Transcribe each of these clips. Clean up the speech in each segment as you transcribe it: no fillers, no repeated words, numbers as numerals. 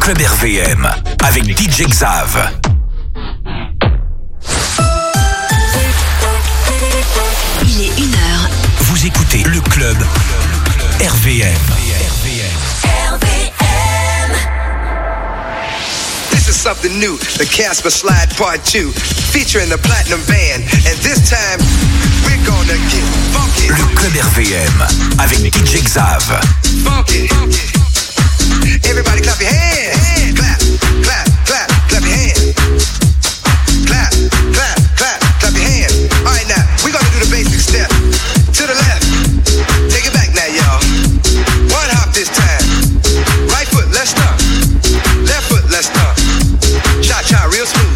Club RVM avec DJ Xav. Il est 1h. Vous écoutez le Club RVM. This is something new, the Casper Slide Part 2, featuring the Platinum Band, and this time we're gonna get funky. Le Club RVM avec DJ Xav. Funky. Everybody clap your hands. Clap, clap, clap, clap your hands. Clap, clap, clap, clap your hands. All right, now we're gonna do the basic step. To the left. Take it back now, y'all. One hop this time. Right foot, let's stomp. Left foot, let's stomp. Cha-cha, real smooth.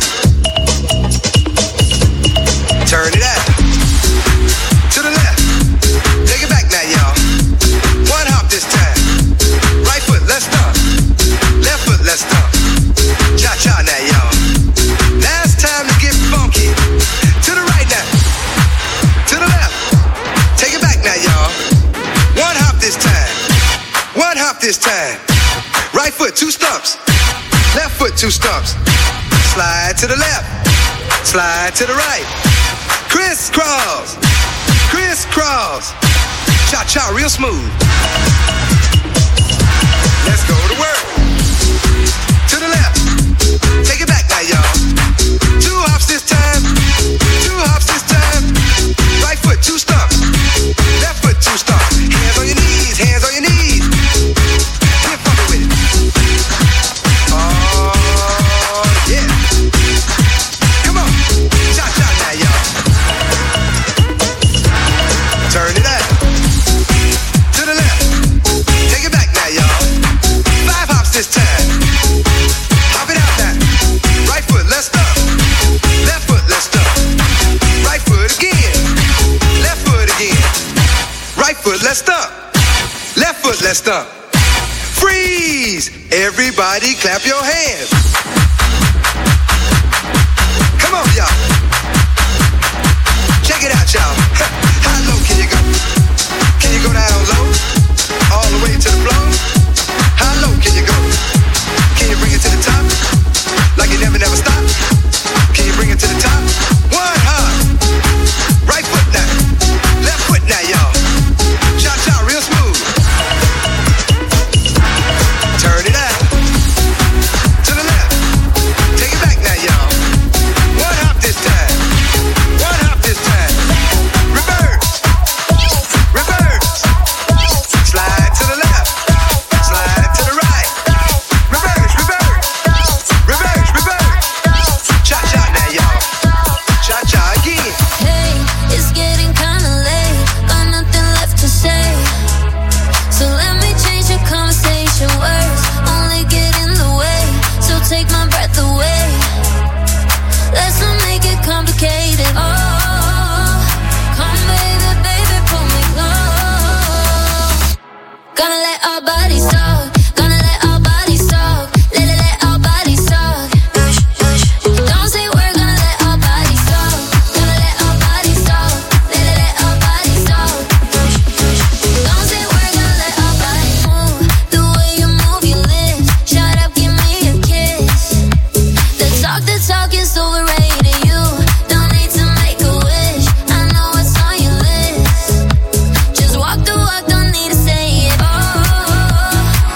Turn it out. To the left. Take it back now, y'all. One hop this time. Right foot, let's stomp. Left foot, let's stomp. Cha-cha now, y'all. Now it's time to get funky. To the right now. To the left. Take it back now, y'all. One hop this time. One hop this time. Right foot, 2 stumps. Left foot, 2 stumps. Slide to the left. Slide to the right. Crisscross. Crisscross. Cha-cha, real smooth. Let's go to work. To the left. Take it back now, y'all. 2 hops this time. 2 hops this time. Right foot, 2 stumps. Left foot, 2 stumps. Hands on your knees. Hands on your knees. Get funky with it. Oh, yeah. Come on. Cha-cha now, y'all. Turn it out. To the left. Take it back now, y'all. 5 hops this time. Hop it out now. Right foot, let's stomp. Left foot, let's stomp. Right foot again. Left foot again. Right foot, let's stomp. Left foot, let's stomp. Freeze! Everybody clap your hands. Come on, y'all. Check it out, y'all. How low can you go? Can you go down low? All the way to the floor? How low can you go? Can you bring it to the top? Like you never stop? Can you bring it to the top? One hop. Right foot now. Left foot now, y'all. Cha-cha, real smooth. Turn it out. To the left. Take it back now, y'all. One hop this time. One hop this time. Reverse. Reverse. Slide to the left. Slide to the right. Reverse, reverse. Reverse, reverse. Cha-cha now, y'all. Cha-cha again. Hey, it's getting kinda late, got nothing left to say. So let me change the conversation. Words only get in the way, so take my breath away. Let's not make it complicated. Oh, come baby, baby, pull me close. Gonna let our bodies talk. Gonna let our bodies talk. Let our bodies talk. Don't say we're gonna let our bodies talk. Gonna let our bodies talk. Let our bodies talk. Don't say we're gonna let our bodies move. The way you move your lips. Shut up, give me a kiss. The talk is overrated. You don't need to make a wish. I know what's on your list. Just walk the walk, don't need to say it. Oh,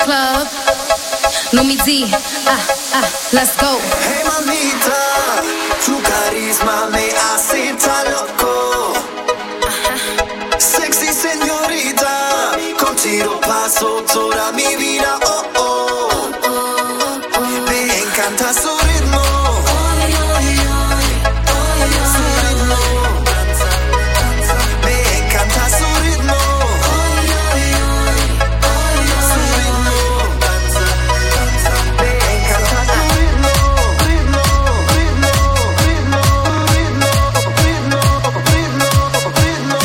club. Lumidee, let's go. Hey mamita, tu carisma me hace tan loco. Sexy señorita, contigo paso toda mi vida. Oh, oh, me encanta su ritmo. Su ritmo. Me encanta su ritmo. Su ritmo. Me encanta su ritmo. Ritmo, ritmo, ritmo, ritmo, ritmo, ritmo, ritmo.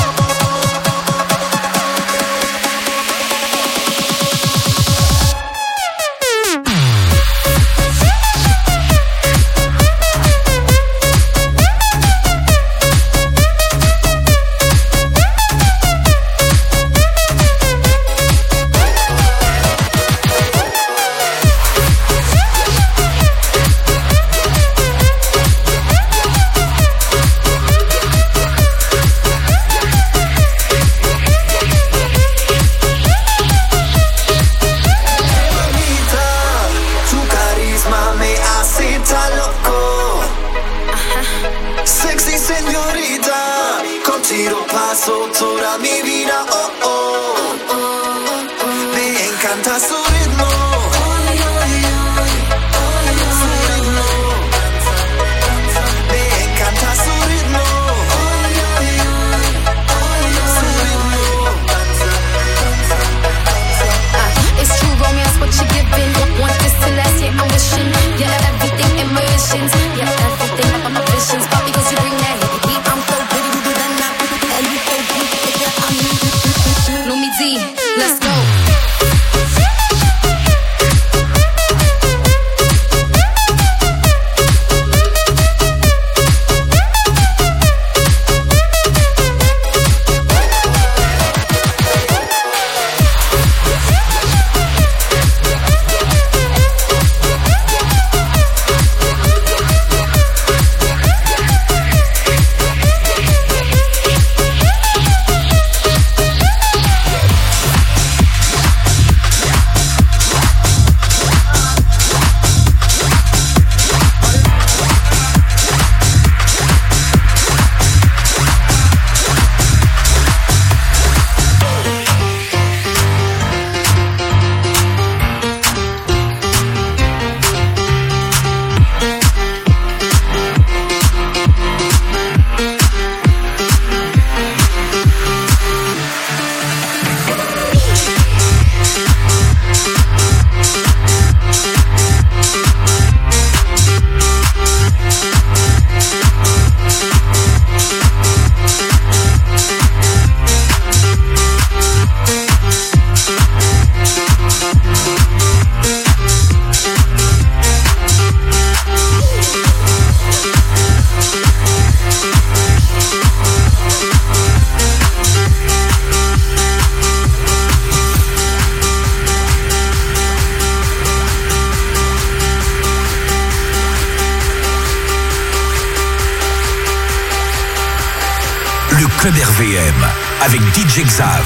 Club RVM avec DJ Xav.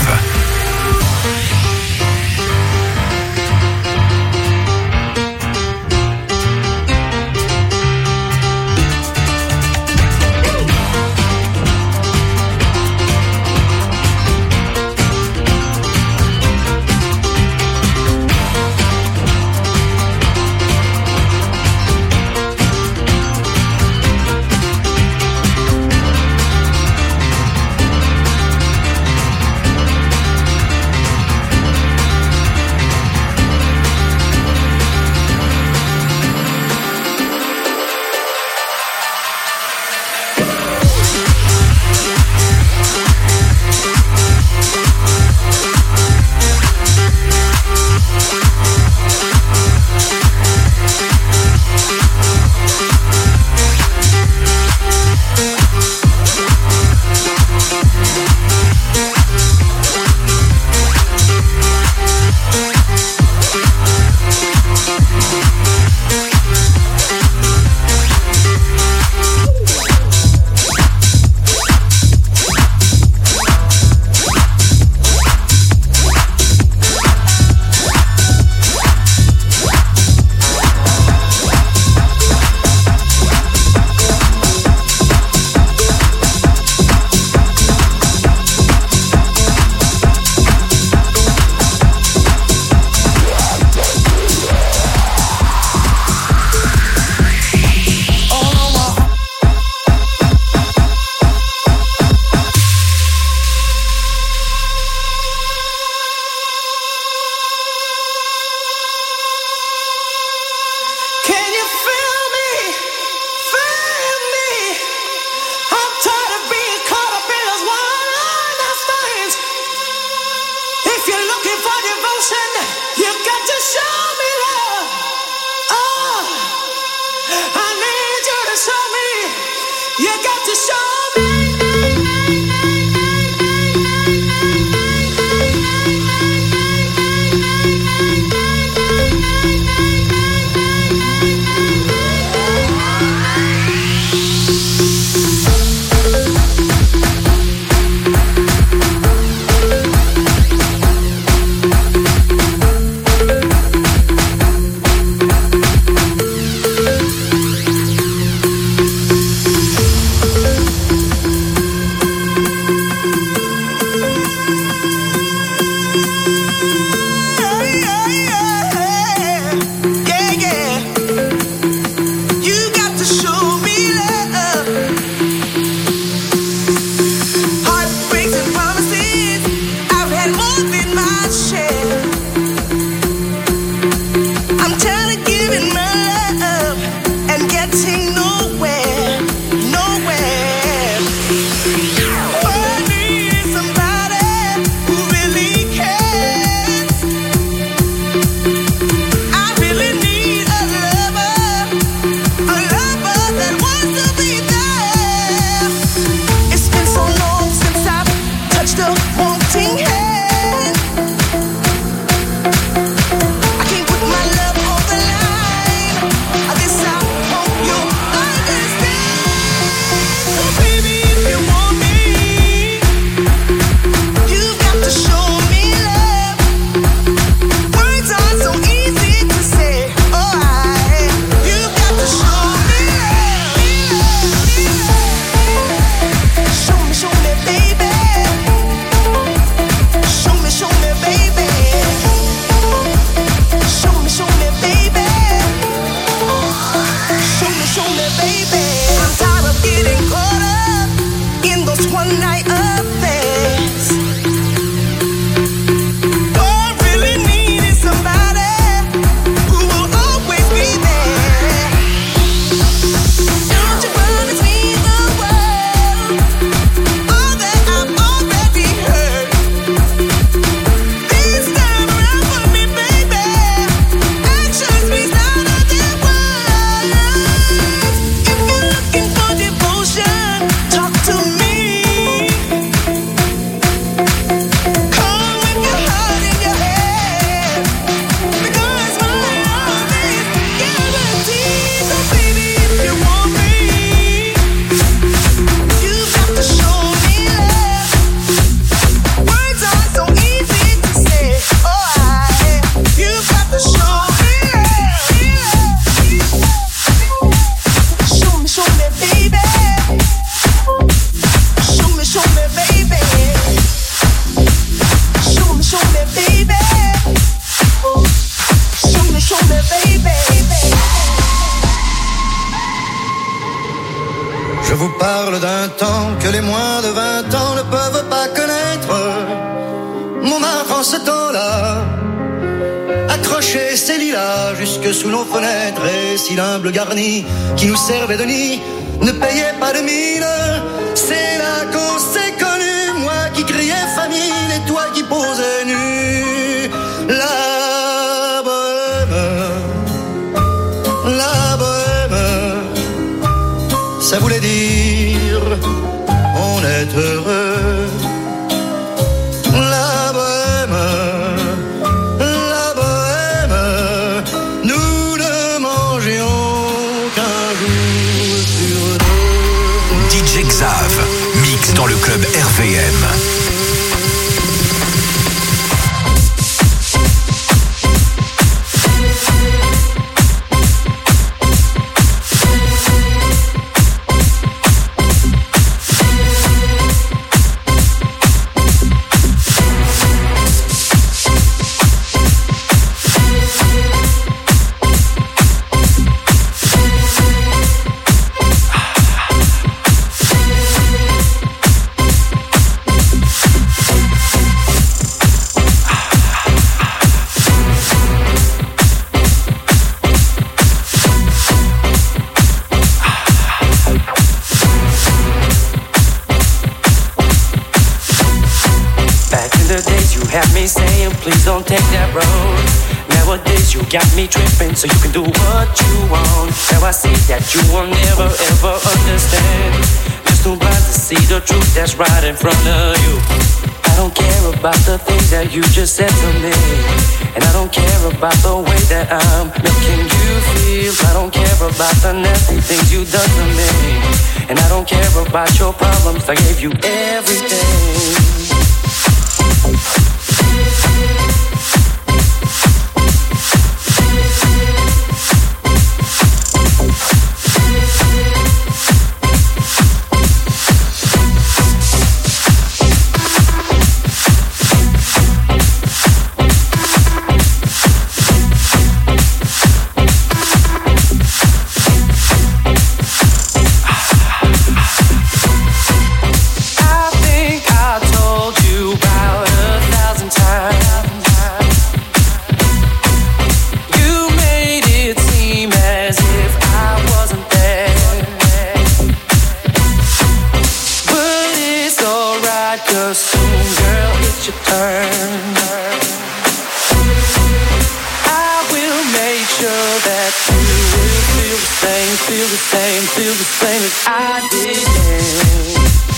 parle d'un temps que les moins de 20 ans ne peuvent pas connaître. Montmartre en ce temps-là accrochait ses lilas jusque sous nos fenêtres, et si l'humble garni qui nous servait de nid ne payait pas de mine, c'est là qu'on s'est connus, moi qui criais famine et toi qui posais nu. La bohème, ça voulait dire on est heureux. La bohème, nous ne mangions qu'un jour sur deux. DJ Xav, mix dans le club RVM. Please don't take that road. Never Nowadays you got me tripping, so you can do what you want. Now I see that you will never ever understand. Just too blind to see the truth that's right in front of you. I don't care about the things that you just said to me, and I don't care about the way that I'm making you feel. I don't care about the nasty things you done to me, and I don't care about your problems. I gave you everything. Feel the same as I did.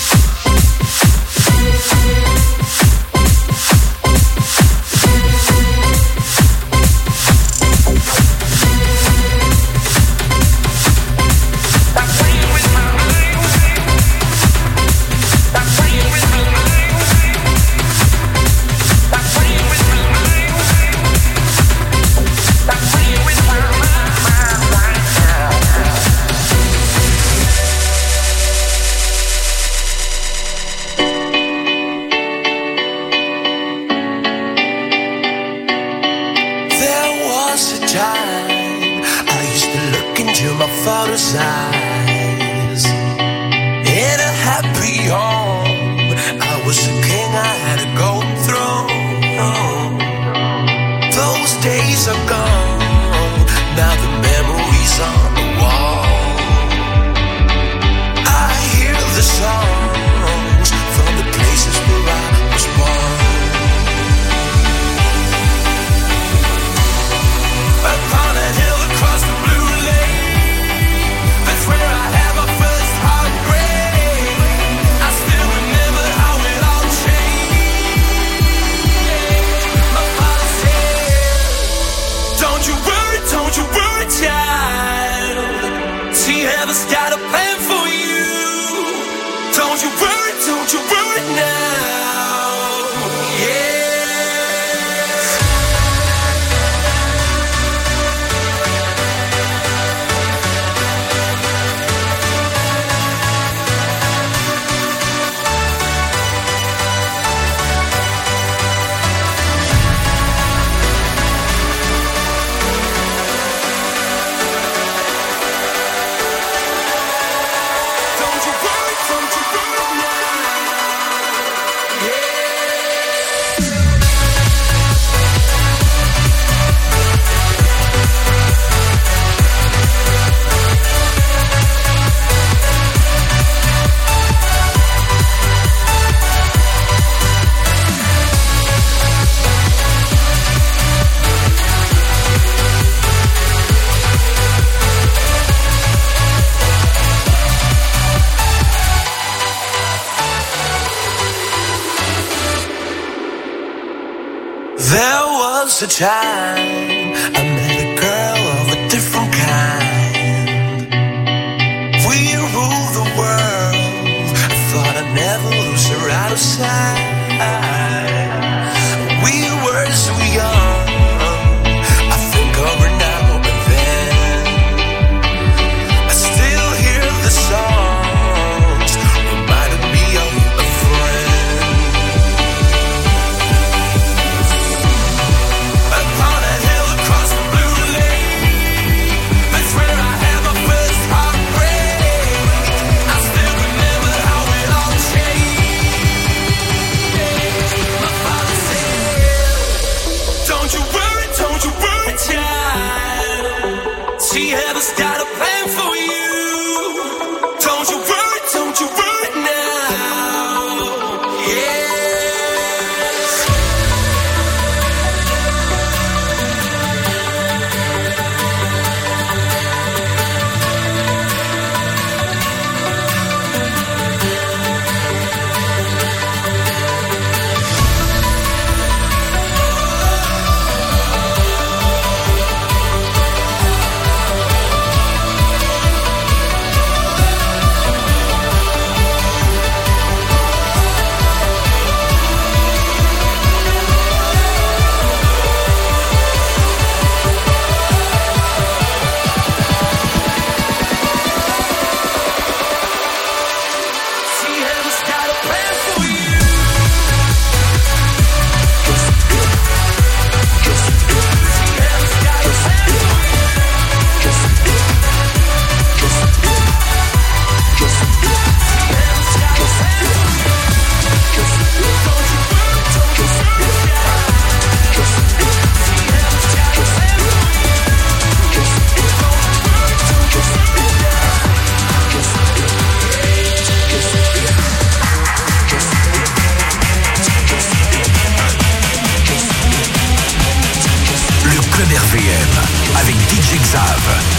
A time I met a girl of a different kind. We ruled the world. I thought I'd never lose her out of sight. We were so young. I think of her now and then. I still hear the songs reminding me of a friend. She has got a plan for you. Don't you worry now. Yes. avec DJ Xav.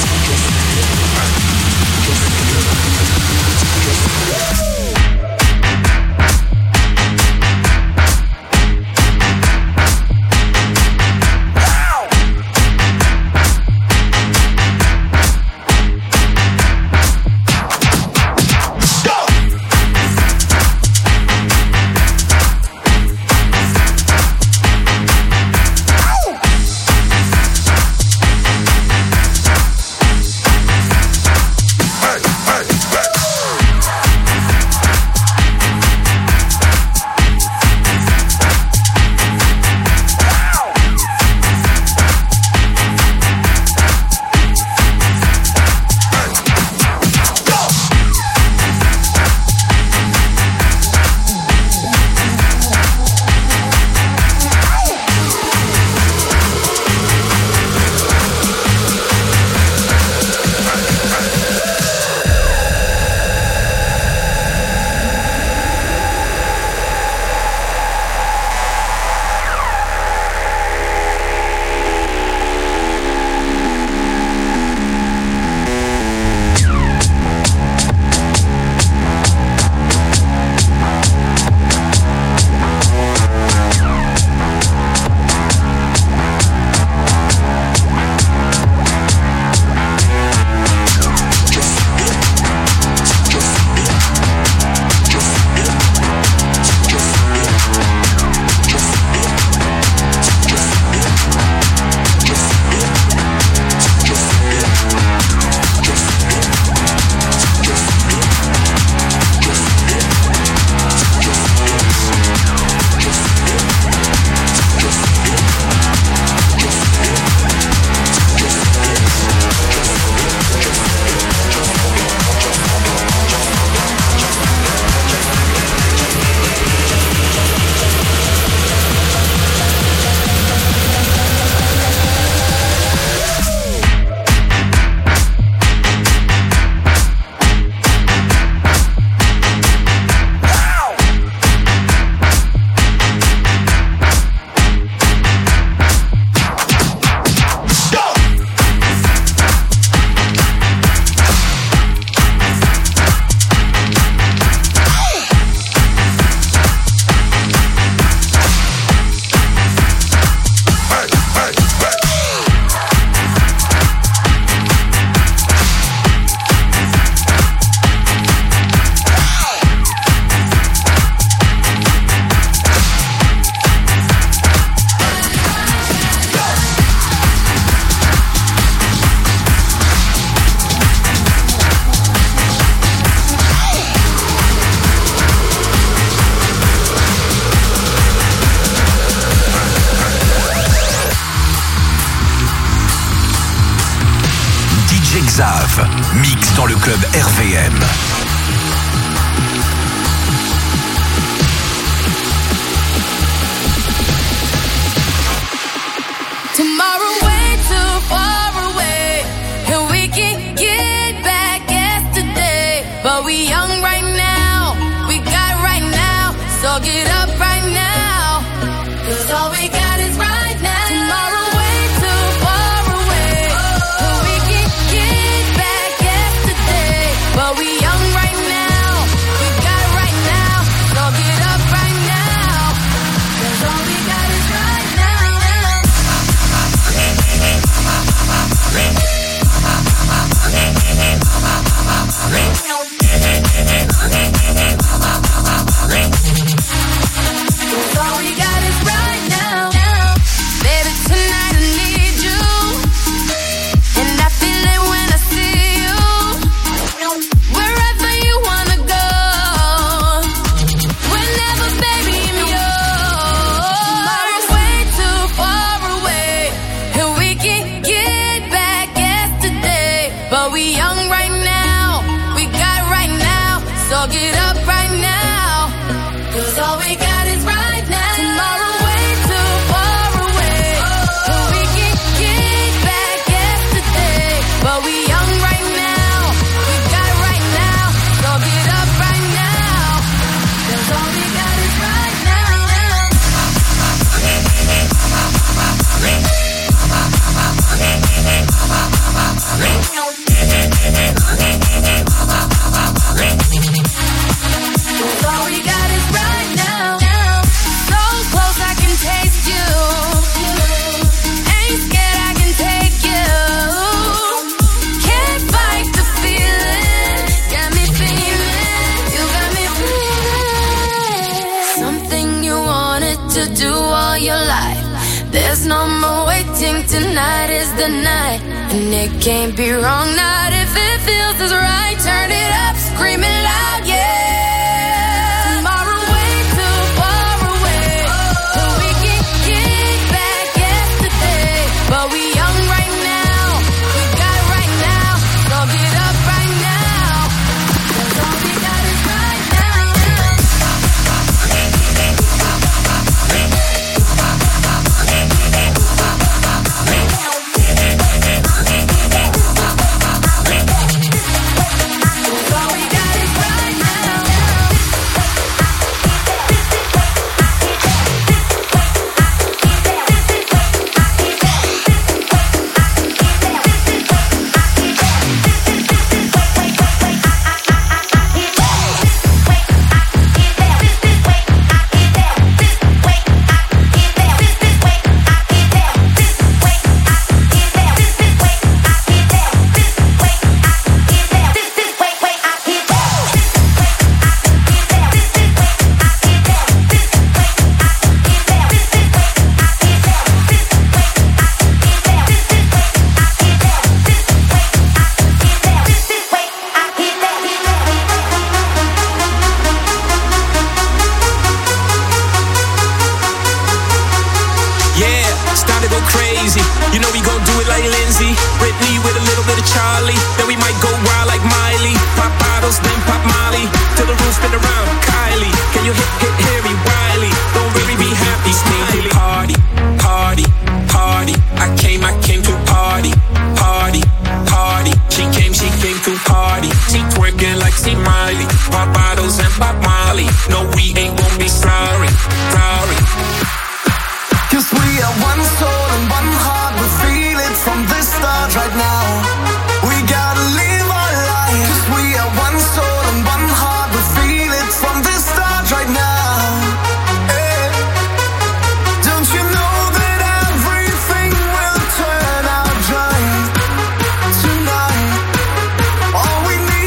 Xav, mix dans le club RVM. Tomorrow way too far away, and we can get back yesterday. But we young right now, we got right now, so get up right now, 'cause all we got is right now. Tomorrow way too far away, and we can get back yesterday. But we young right now, we got right now, so get up right now, 'cause all we got is right now. All we got is right now. Baby, tonight I need you, and I feel it when I see you. Wherever you wanna go, whenever, baby, I'm yours. Tomorrow's way too far away, and we can get back yesterday. But we young right now, we got right now, so get up right now, 'cause all we got is right now. Tomorrow way too far away, and we can get back yesterday. But we young right now, we got right now, so get up right now, 'cause all we got is right now. There's no more waiting, tonight is the night. And it can't be wrong, not if it feels as right. Turn it up, screaming loud, yeah. Tomorrow way too far away, but we can get back yesterday. But we young right now, we got it right now. So get up right now, 'cause all we got is right now.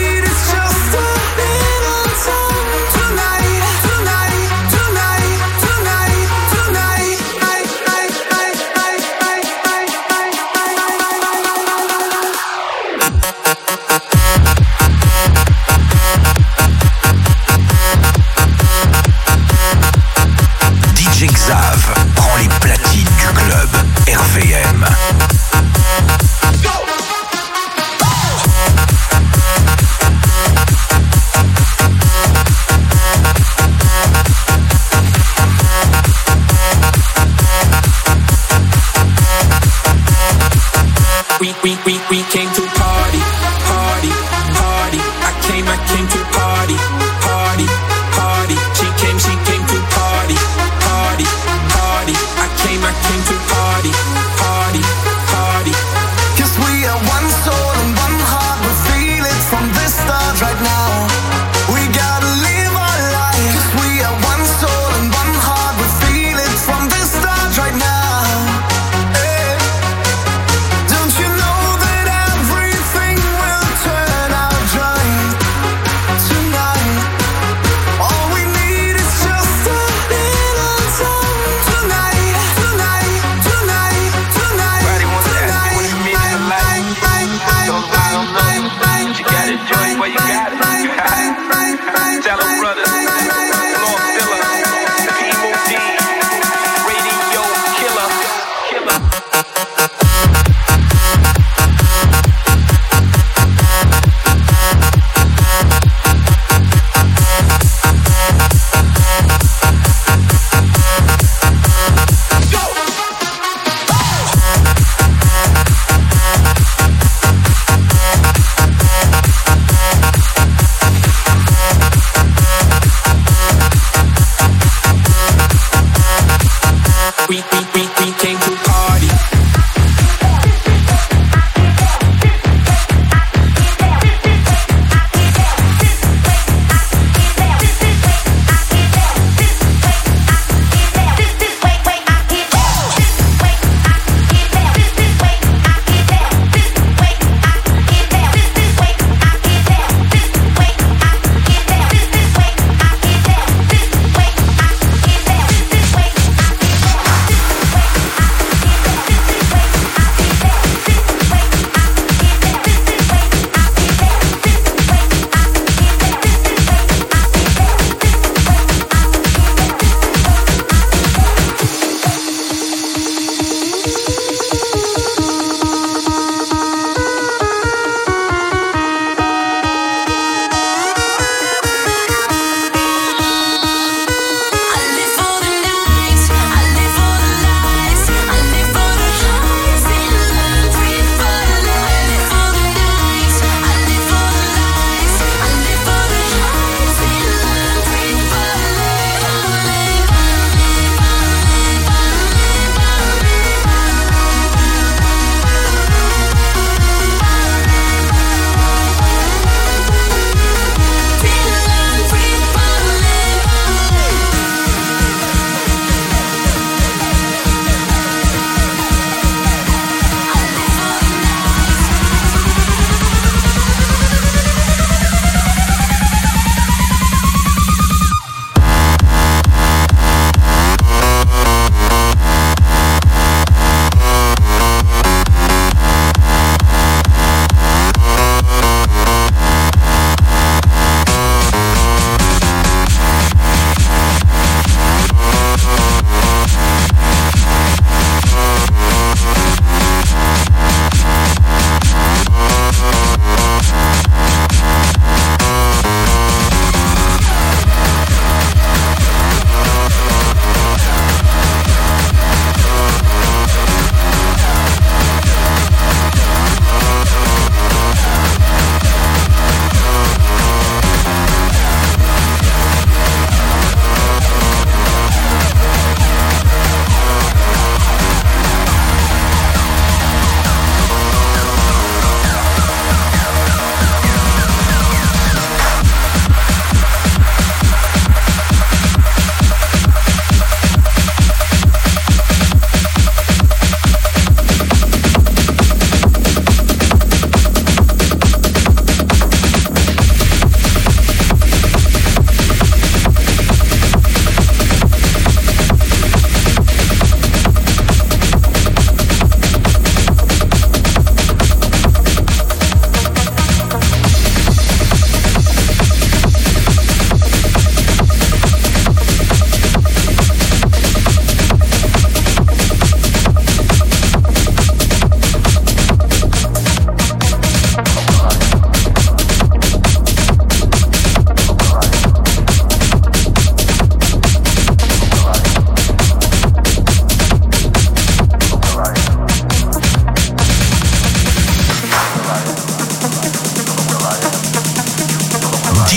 Tonight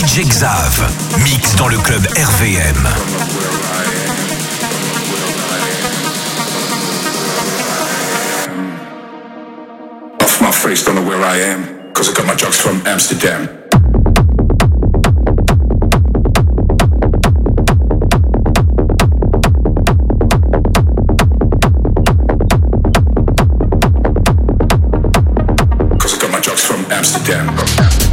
DJ Xav, mix dans le club RVM. Off my face, don't know where I am, cause I got my drugs from Amsterdam. Amsterdam.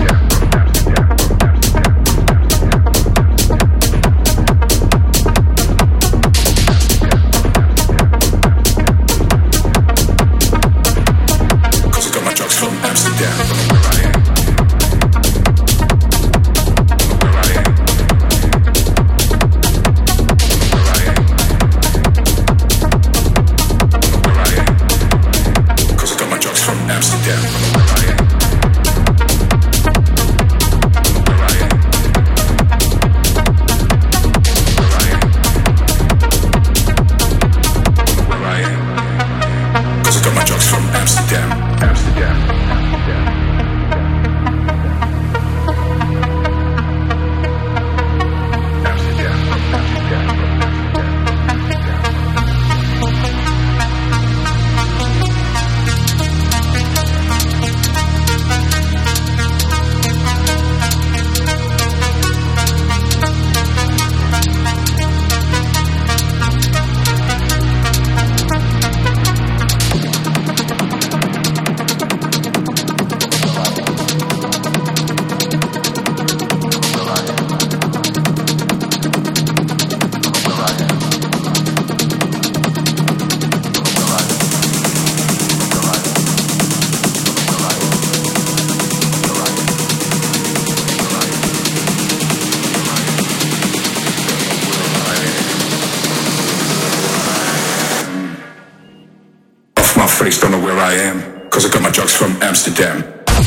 Don't know where I am, cause I got my drugs from Amsterdam.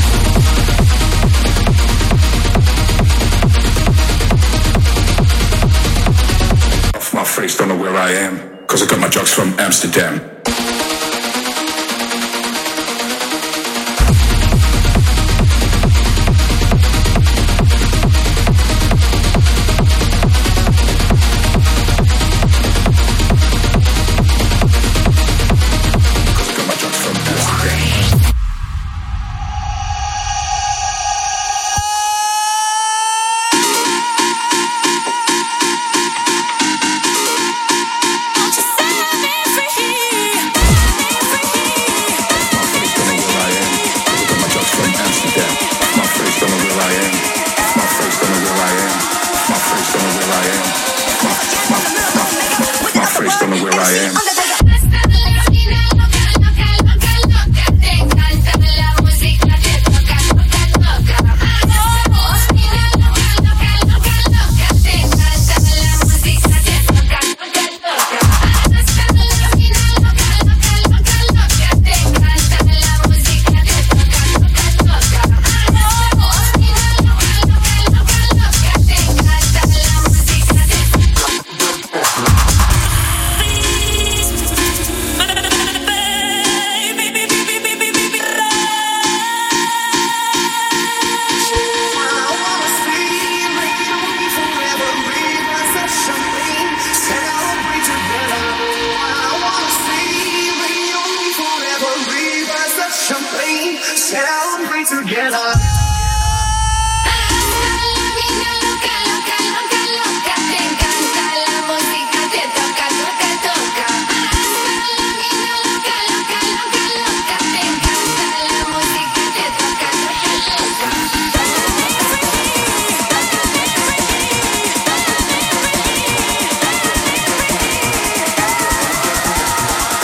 Off my face, don't know where I am, cause I got my drugs from Amsterdam.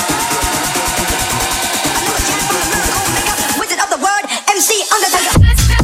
Wizard of the word, MC Undertaker.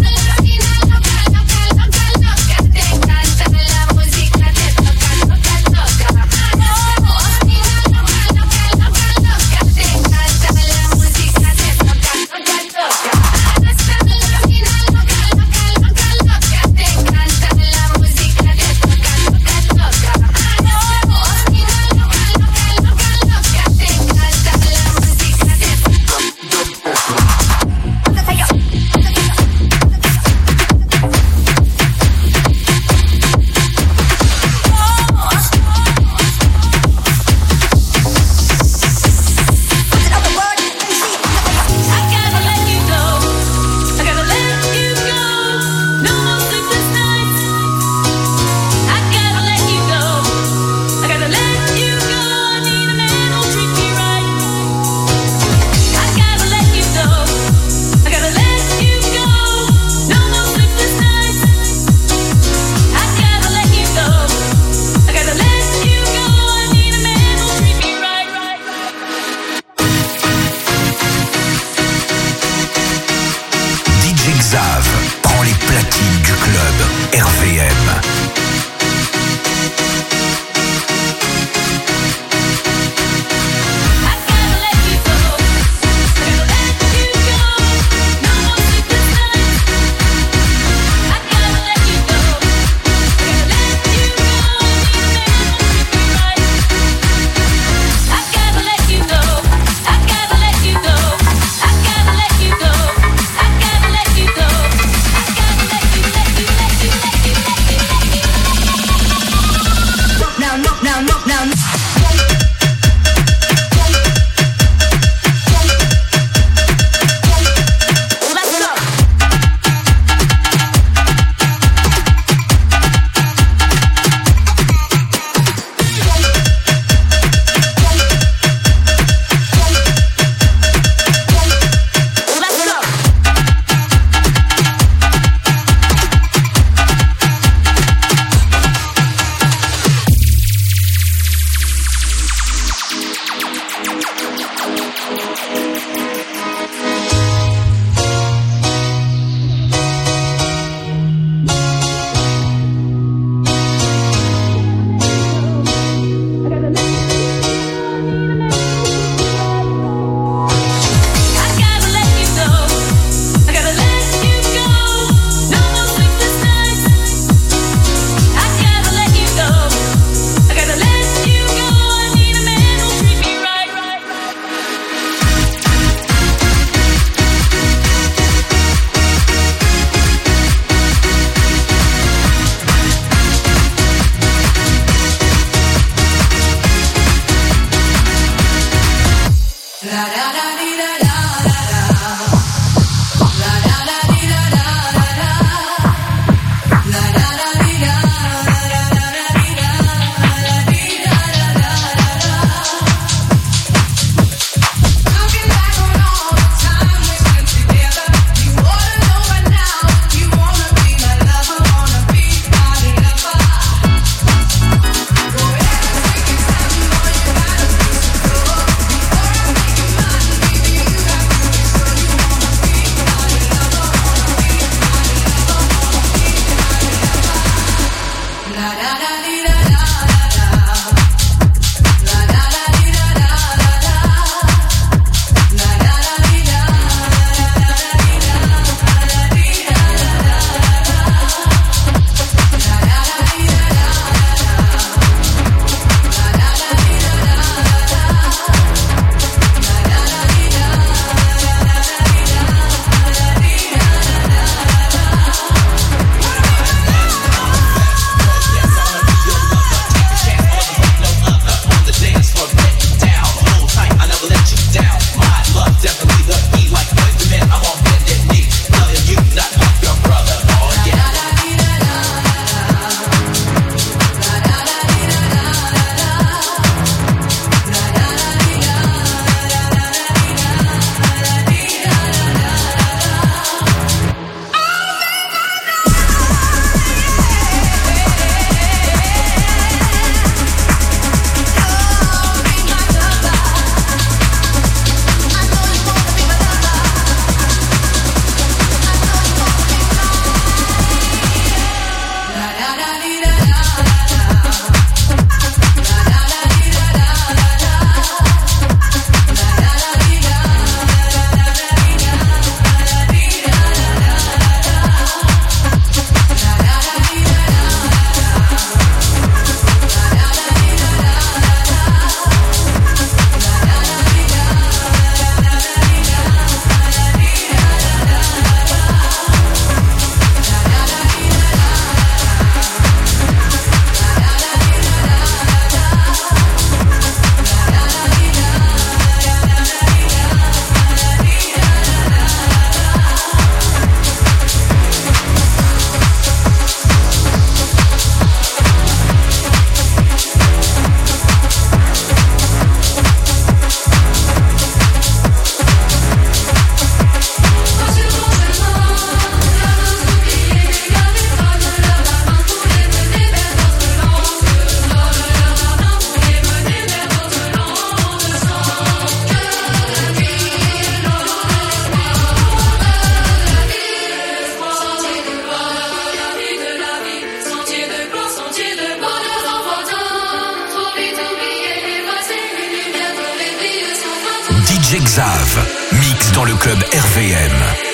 DJ Xav, mix dans le club RVM.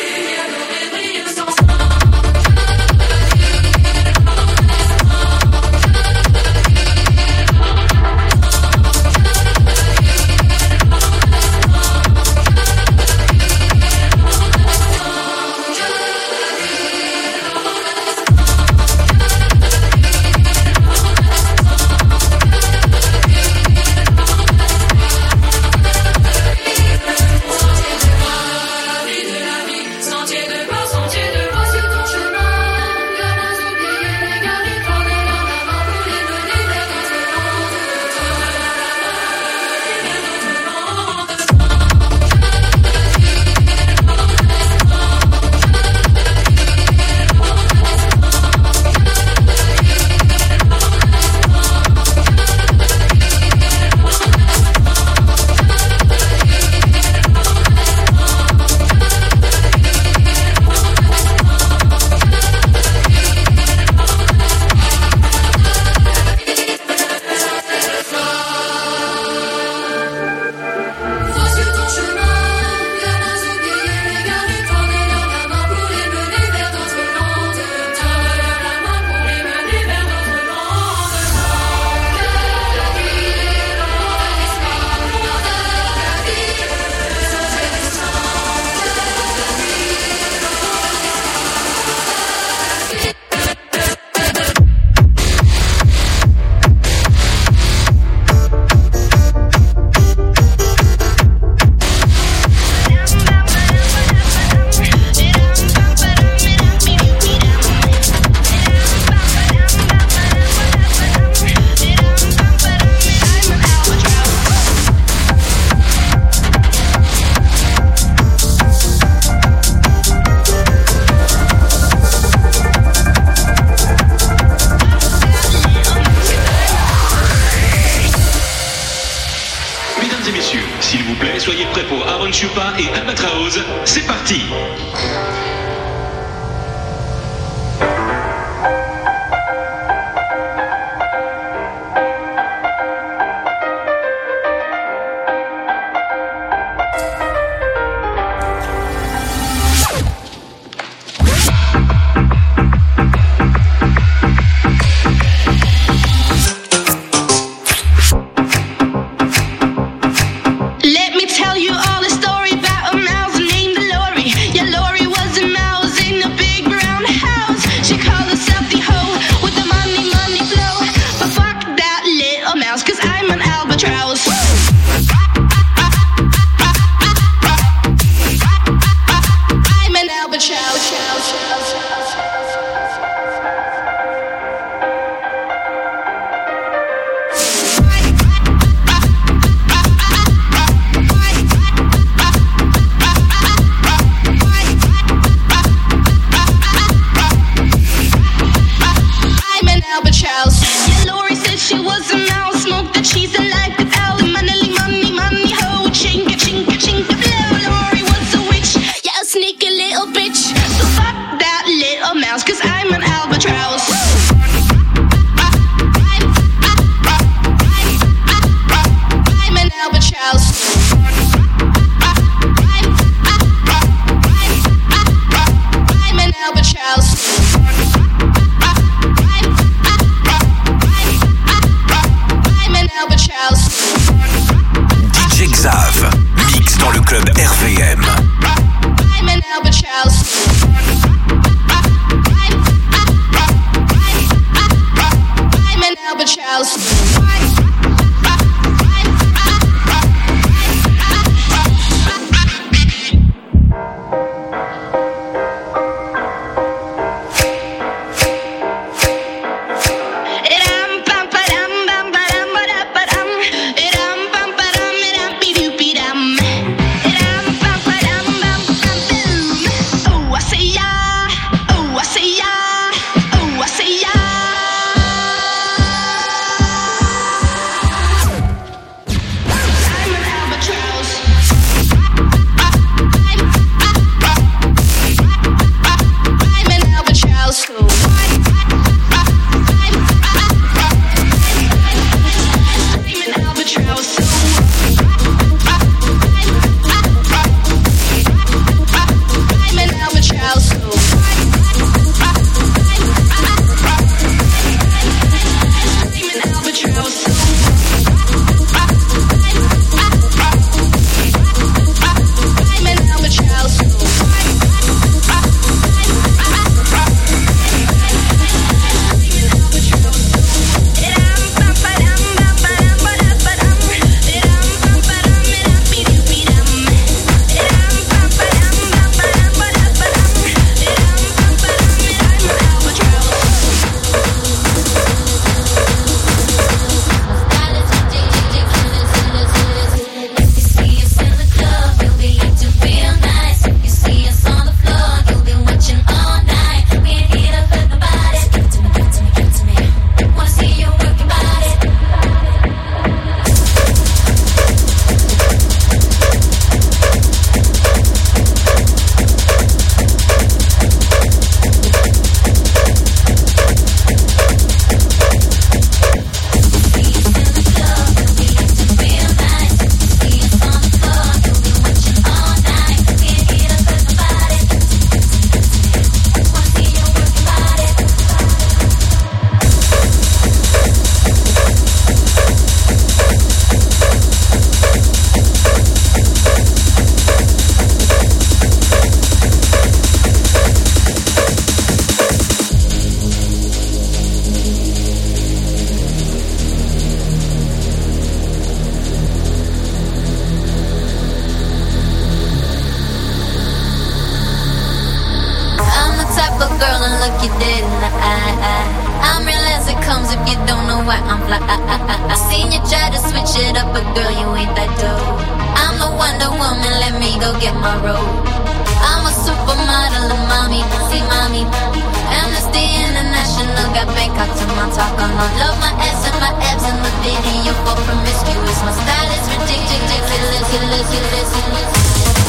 Chupa et Albatraoz, c'est parti. DJ Xav, mix dans le club RVM. dead in the eye. I'm real as it comes if you don't know why I'm fly. I seen you try to switch it up, but girl, you ain't that dope. I'm the Wonder Woman, let me go get my robe. I'm a supermodel of mommy, see mommy. Amnesty International got Bangkok to my talk on. Love my ass and my abs in the video for promiscuous. My style is ridiculous.